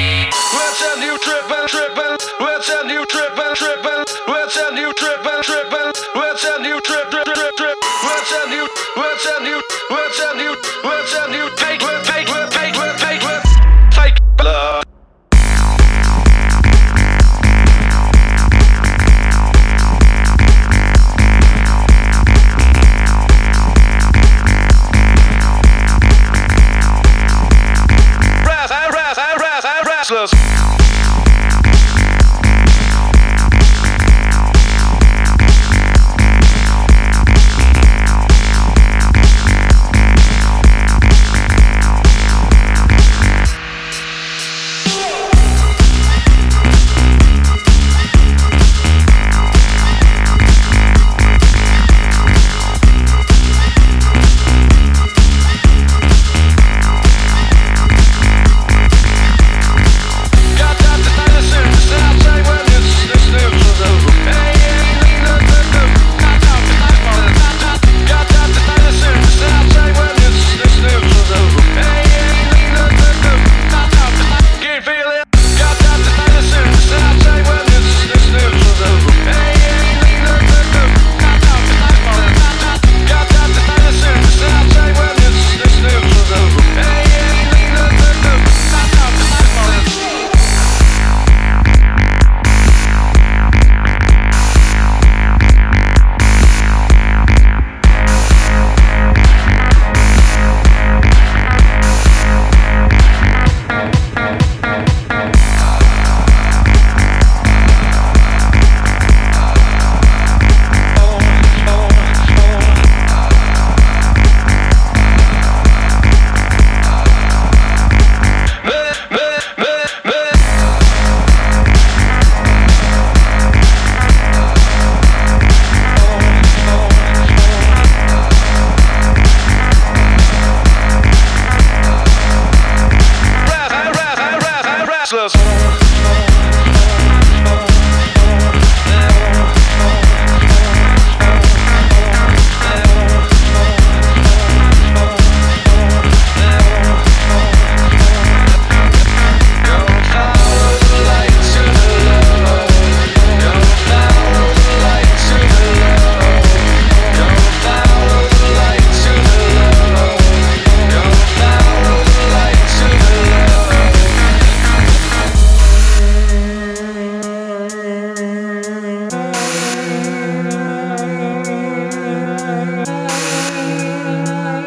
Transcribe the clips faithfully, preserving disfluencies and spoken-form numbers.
Let's send you trippin', trippin'. Let's send you trippin', trippin'. Let's send you trippin', trippin'. Let's send you trip, trip, trip, trip. Let's send you, let's send you, let's send you, let's send you fake, fake, fake, fake, fake, fake love. Restless.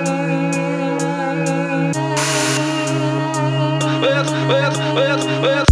Let's, let's, let's, let's